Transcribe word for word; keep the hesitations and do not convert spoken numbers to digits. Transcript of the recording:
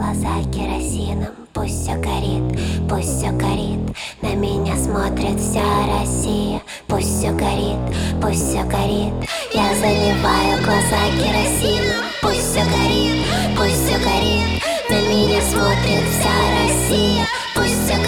глаза керосином. Пусть все горит, пусть все горит. На меня смотрит вся Россия. Пусть все горит, пусть все горит. Я заливаю глаза керосином. Пусть все горит, пусть все горит. На меня смотрит вся Россия. Пусть все горит.